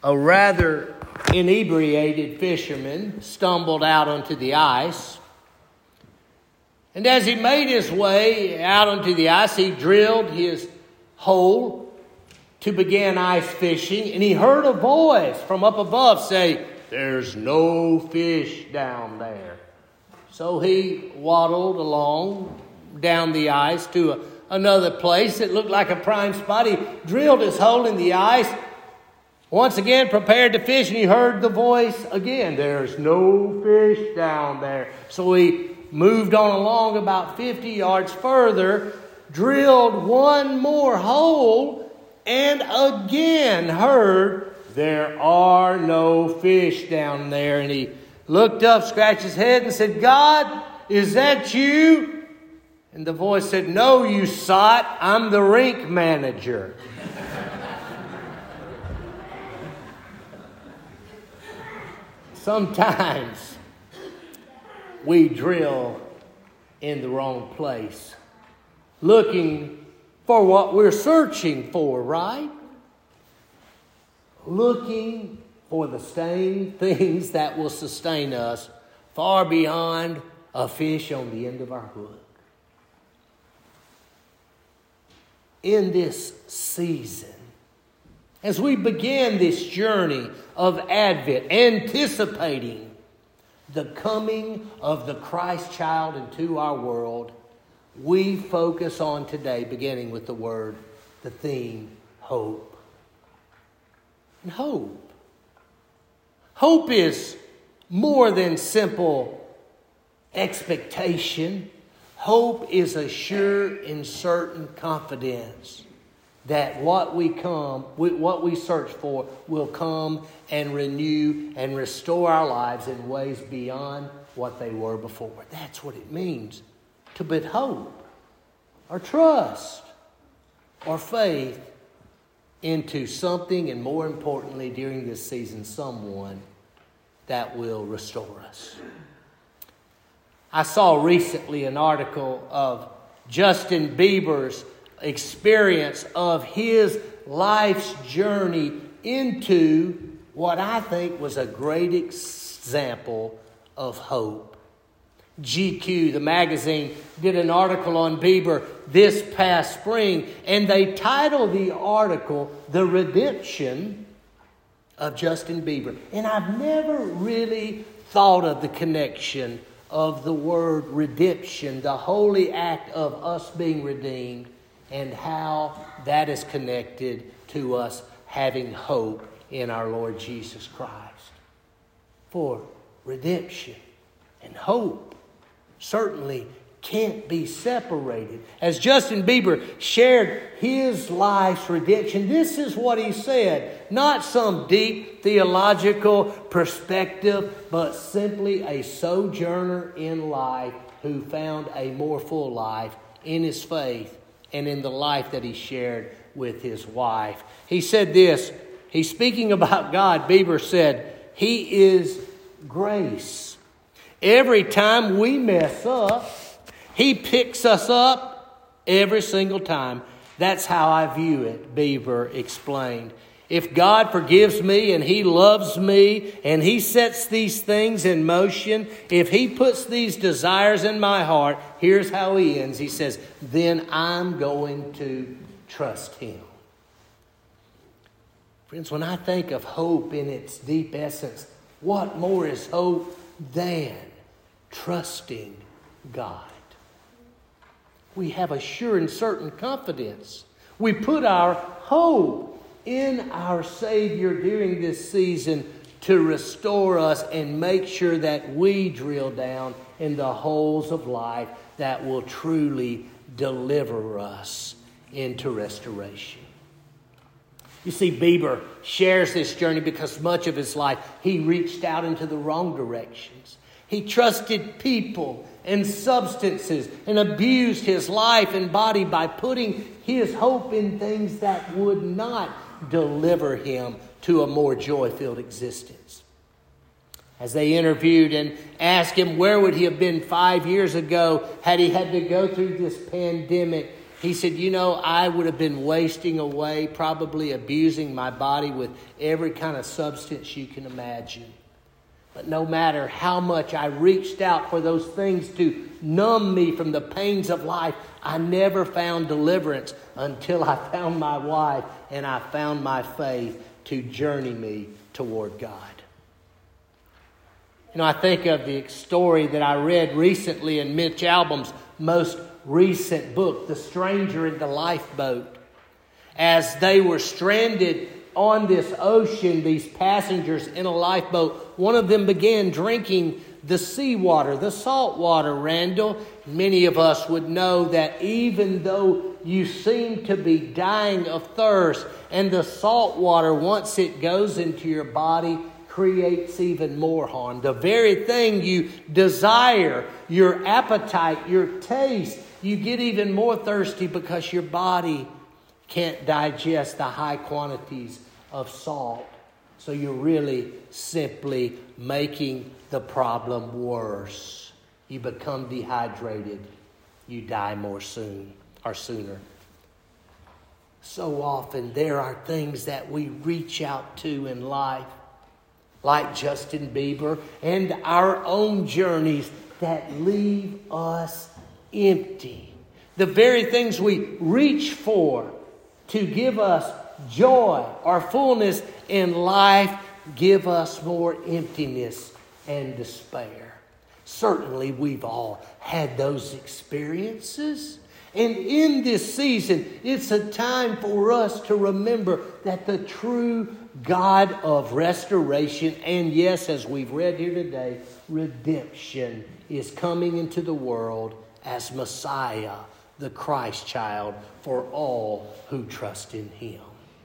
A rather inebriated fisherman stumbled out onto the ice. And as he made his way out onto the ice, he drilled his hole to begin ice fishing. And he heard a voice from up above say, "There's no fish down there." So he waddled along down the ice to another place that looked like a prime spot. He drilled his hole in the ice, once again prepared to fish, and he heard the voice again, "There's no fish down there." So he moved on along about 50 yards further, drilled one more hole, and again heard, "There are no fish down there." And he looked up, scratched his head, and said, "God, is that you?" And the voice said, "No, you sot, I'm the rink manager." Sometimes we drill in the wrong place, looking for what we're searching for, right? Looking for the same things that will sustain us far beyond a fish on the end of our hook. In this season, as we begin this journey of Advent, anticipating the coming of the Christ child into our world, we focus on today, beginning with the theme, hope. And hope. Hope is more than simple expectation. Hope is a sure and certain confidence that what we search for will come and renew and restore our lives in ways beyond what they were before. That's what it means to put hope or trust or faith into something, and more importantly during this season, someone that will restore us. I saw recently an article of Justin Bieber's experience of his life's journey into what I think was a great example of hope. GQ, the magazine, did an article on Bieber this past spring, and they titled the article, "The Redemption of Justin Bieber." And I've never really thought of the connection of the word redemption, the holy act of us being redeemed, and how that is connected to us having hope in our Lord Jesus Christ. For redemption and hope certainly can't be separated. As Justin Bieber shared his life's redemption, this is what he said. Not some deep theological perspective, but simply a sojourner in life who found a more full life in his faith and in the life that he shared with his wife. He said this, he's speaking about God. Bieber said, "He is grace. Every time we mess up, He picks us up every single time." That's how I view it, Bieber explained. If God forgives me and He loves me and He sets these things in motion, if He puts these desires in my heart, here's how He ends. He says, then I'm going to trust Him. Friends, when I think of hope in its deep essence, what more is hope than trusting God? We have a sure and certain confidence. We put our hope in our Savior during this season to restore us and make sure that we drill down in the holes of life that will truly deliver us into restoration. You see, Bieber shares this journey because much of his life he reached out into the wrong directions. He trusted people and substances and abused his life and body by putting his hope in things that would not deliver him to a more joy-filled existence. As they interviewed and asked him where would he have been 5 years ago had he had to go through this pandemic, He said, I would have been wasting away, probably abusing my body with every kind of substance you can imagine. But no matter how much I reached out for those things to numb me from the pains of life, I never found deliverance until I found my wife and I found my faith to journey me toward God. I think of the story that I read recently in Mitch Albom's most recent book, The Stranger in the Lifeboat. As they were stranded on this ocean, these passengers in a lifeboat, one of them began drinking the seawater, the salt water, Randall. Many of us would know that even though you seem to be dying of thirst, and the salt water, once it goes into your body, creates even more harm. The very thing you desire, your appetite, your taste, you get even more thirsty because your body can't digest the high quantities of salt. So you're really simply making the problem worse. You become dehydrated. You die more soon or sooner. So often there are things that we reach out to in life, like Justin Bieber, and our own journeys that leave us empty. The very things we reach for to give us joy or fullness in life give us more emptiness and despair. Certainly we've all had those experiences. And in this season, it's a time for us to remember that the true God of restoration, and yes, as we've read here today, redemption is coming into the world as Messiah, the Christ child, for all who trust in Him.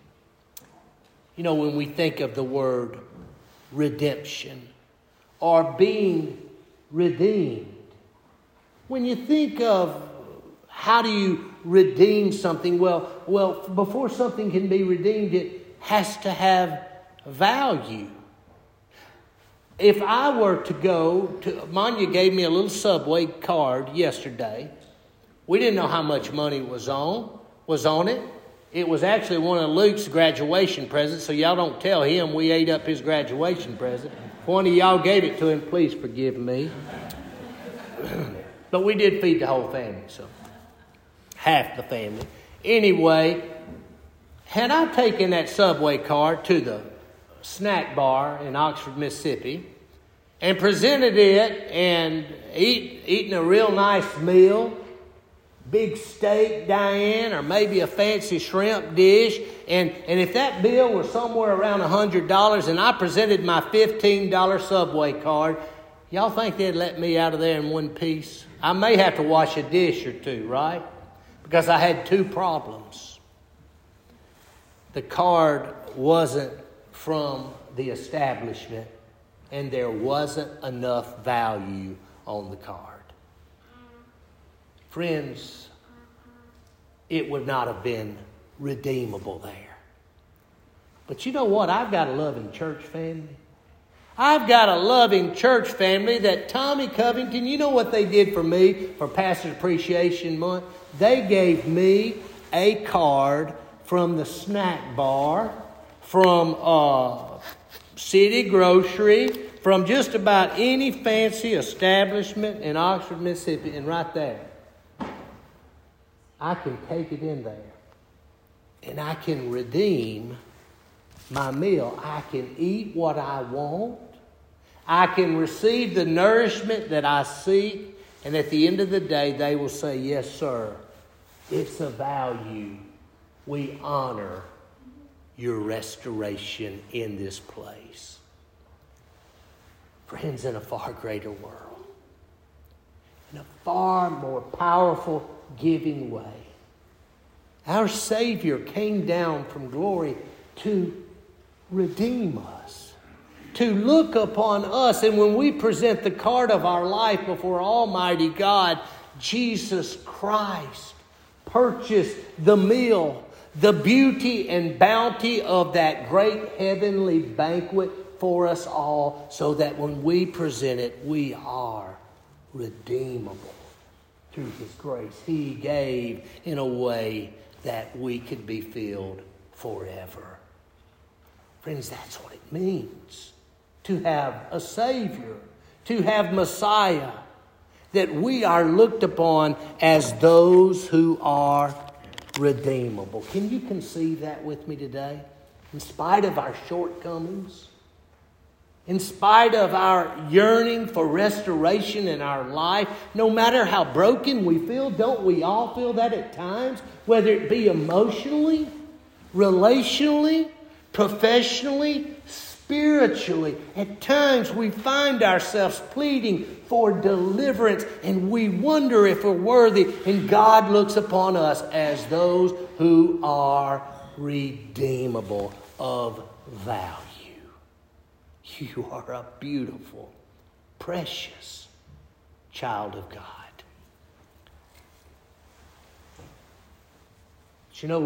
When we think of the word redemption or being redeemed, when you think of how do you redeem something? Well, before something can be redeemed, it has to have value. If I were to go to, Manya gave me a little Subway card yesterday. We didn't know how much money was on it. It was actually one of Luke's graduation presents, so y'all don't tell him we ate up his graduation present. If one of y'all gave it to him, please forgive me. But we did feed the whole family, so half the family. Anyway, had I taken that Subway card to the snack bar in Oxford, Mississippi, and presented it and eaten a real nice meal, big steak, Diane, or maybe a fancy shrimp dish, and if that bill were somewhere around $100 and I presented my $15 Subway card, y'all think they'd let me out of there in one piece? I may have to wash a dish or two, right? Because I had two problems. The card wasn't from the establishment, and there wasn't enough value on the card. Friends, it would not have been redeemable there. But you know what? I've got a loving church family. I've got a loving church family that Tommy Covington, you know what they did for me for Pastor's Appreciation Month? They gave me a card from the snack bar, from City Grocery, from just about any fancy establishment in Oxford, Mississippi, and right there, I can take it in there and I can redeem my meal. I can eat what I want. I can receive the nourishment that I seek. And at the end of the day, they will say, yes, sir, it's a value. We honor your restoration in this place. Friends, in a far greater world, in a far more powerful giving way, our Savior came down from glory to redeem us, to look upon us. And when we present the card of our life before Almighty God, Jesus Christ purchased the meal, the beauty and bounty of that great heavenly banquet for us all, so that when we present it, we are redeemable through His grace. He gave in a way that we could be filled forever. Friends, that's what it means to have a Savior, to have Messiah, that we are looked upon as those who are redeemable. Can you conceive that with me today? In spite of our shortcomings, in spite of our yearning for restoration in our life, no matter how broken we feel, don't we all feel that at times? Whether it be emotionally, relationally, professionally, spiritually. At times we find ourselves pleading for deliverance and we wonder if we're worthy. And God looks upon us as those who are redeemable, of value. You are a beautiful, precious child of God. But you know,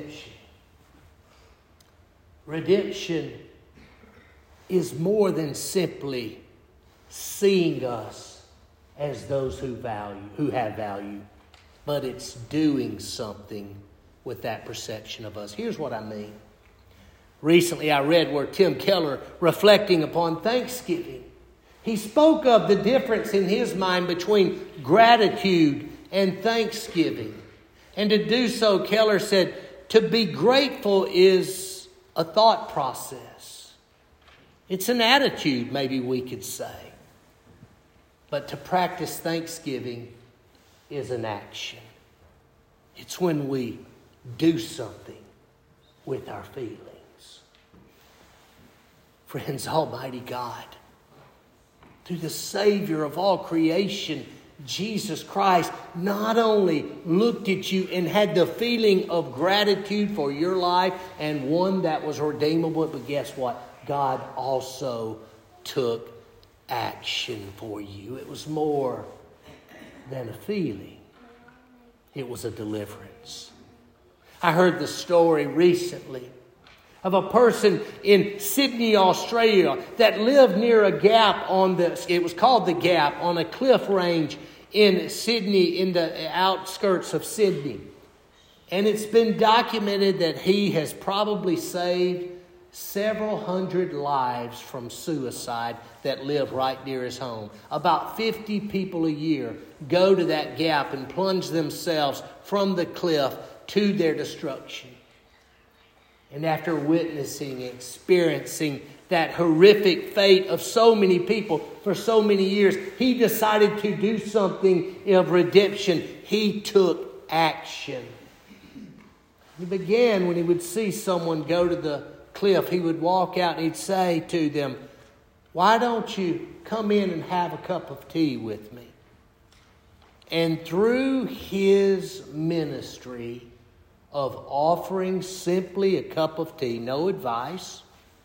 redemption is more than simply seeing us as those who have value, but it's doing something with that perception of us. Here's what I mean. Recently I read where Tim Keller, reflecting upon Thanksgiving, he spoke of the difference in his mind between gratitude and thanksgiving. And to do so, Keller said, to be grateful is a thought process. It's an attitude, maybe we could say. But to practice thanksgiving is an action. It's when we do something with our feelings. Friends, Almighty God, through the Savior of all creation, Jesus Christ, not only looked at you and had the feeling of gratitude for your life and one that was redeemable, but guess what? God also took action for you. It was more than a feeling. It was a deliverance. I heard the story recently of a person in Sydney, Australia, that lived near a gap it was called the Gap, on a cliff range in Sydney, in the outskirts of Sydney. And it's been documented that he has probably saved several hundred lives from suicide that live right near his home. About 50 people a year go to that gap and plunge themselves from the cliff to their destruction. And after witnessing, experiencing that horrific fate of so many people for so many years, he decided to do something of redemption. He took action. He began, when he would see someone go to the cliff, he would walk out and he'd say to them, "Why don't you come in and have a cup of tea with me?" And through his ministry of offering simply a cup of tea, no advice,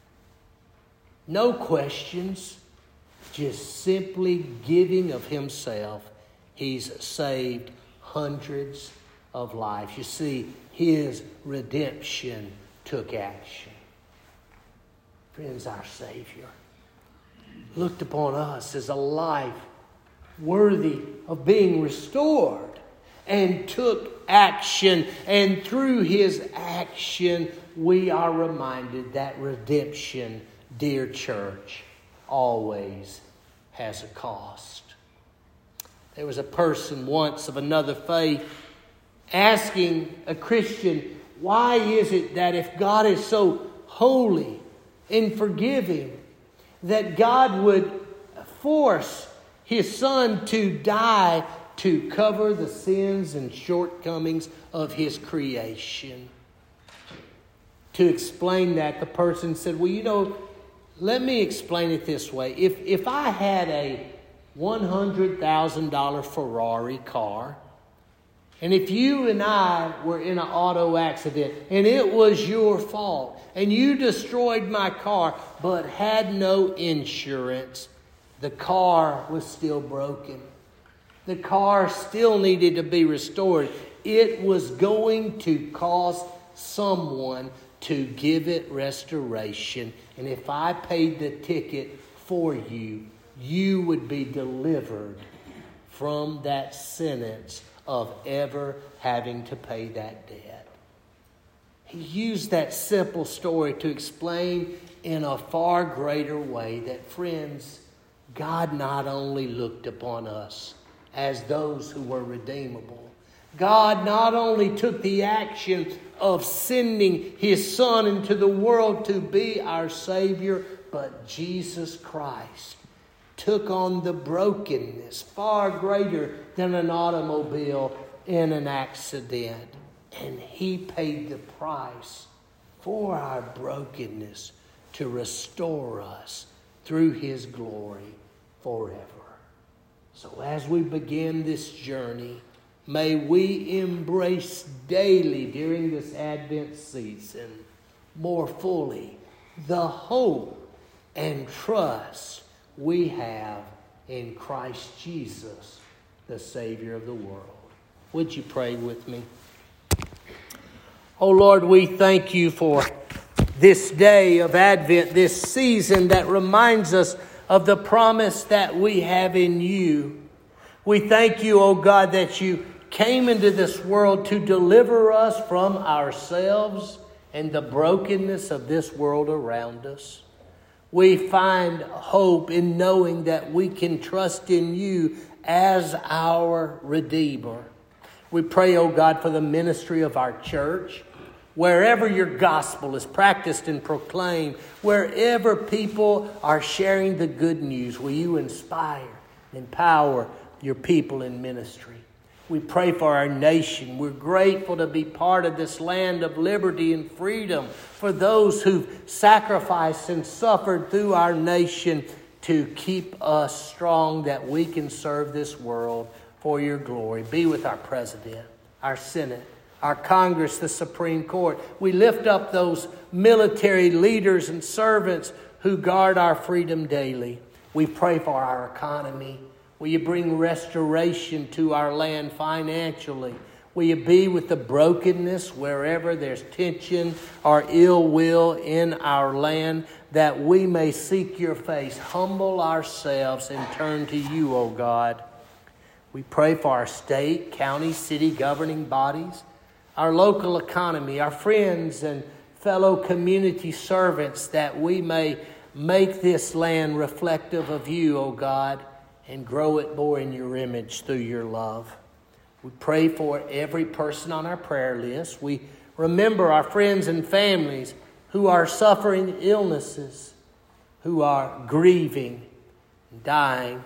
no questions, just simply giving of himself, he's saved hundreds of lives. You see, his redemption took action. Friends, our Savior looked upon us as a life worthy of being restored and took action. And through his action, we are reminded that redemption, dear church, always has a cost. There was a person once of another faith asking a Christian, why is it that if God is so holy and forgiving, that God would force his Son to die to cover the sins and shortcomings of his creation? To explain that, the person said, well, let me explain it this way. If I had a $100,000 Ferrari car, and if you and I were in an auto accident and it was your fault and you destroyed my car but had no insurance, the car was still broken. The car still needed to be restored. It was going to cost someone to give it restoration. And if I paid the ticket for you, you would be delivered from that sentence of ever having to pay that debt. He used that simple story to explain in a far greater way that, friends, God not only looked upon us as those who were redeemable, God not only took the action of sending His Son into the world to be our Savior, but Jesus Christ took on the brokenness far greater than an automobile in an accident. And He paid the price for our brokenness to restore us through His glory forever. So as we begin this journey, may we embrace daily during this Advent season more fully the hope and trust we have in Christ Jesus, the Savior of the world. Would you pray with me? Oh Lord, we thank You for this day of Advent, this season that reminds us of the promise that we have in You. We thank You, oh God, that You came into this world to deliver us from ourselves and the brokenness of this world around us. We find hope in knowing that we can trust in You as our Redeemer. We pray, oh God, for the ministry of our church. Wherever Your gospel is practiced and proclaimed, wherever people are sharing the good news, will You inspire and empower Your people in ministry. We pray for our nation. We're grateful to be part of this land of liberty and freedom, for those who've sacrificed and suffered through our nation to keep us strong, that we can serve this world for Your glory. Be with our president, our Senate, our Congress, the Supreme Court. We lift up those military leaders and servants who guard our freedom daily. We pray for our economy. Will You bring restoration to our land financially? Will You be with the brokenness wherever there's tension or ill will in our land, that we may seek Your face, humble ourselves, and turn to You, O God. We pray for our state, county, city governing bodies, our local economy, our friends and fellow community servants, that we may make this land reflective of You, O God, and grow it more in Your image through Your love. We pray for every person on our prayer list. We remember our friends and families who are suffering illnesses, who are grieving, dying,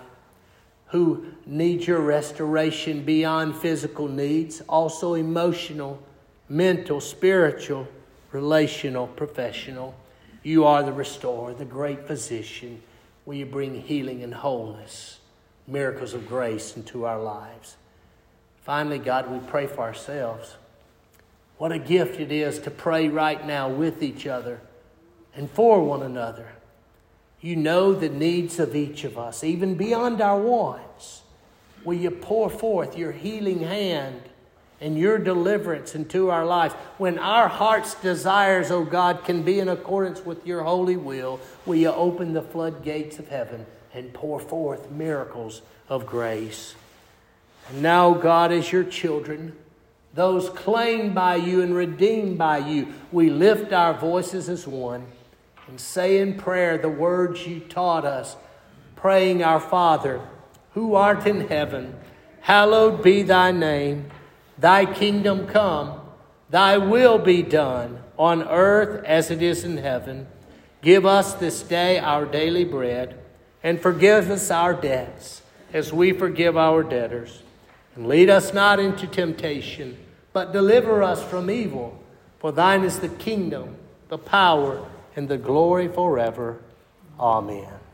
who need Your restoration beyond physical needs, also emotional, mental, spiritual, relational, professional. You are the restorer, the great physician. Will You bring healing and wholeness, miracles of grace into our lives? Finally, God, we pray for ourselves. What a gift it is to pray right now with each other and for one another. You know the needs of each of us, even beyond our wants. Will You pour forth Your healing hand and Your deliverance into our lives? When our heart's desires, oh God, can be in accordance with Your holy will, will You open the floodgates of heaven and pour forth miracles of grace? And now, God, as Your children, those claimed by You and redeemed by You, we lift our voices as one and say in prayer the words You taught us, praying, Our Father, who art in heaven, hallowed be Thy name. Thy kingdom come, Thy will be done on earth as it is in heaven. Give us this day our daily bread, and forgive us our debts as we forgive our debtors. And lead us not into temptation, but deliver us from evil. For Thine is the kingdom, the power, and the glory forever. Amen.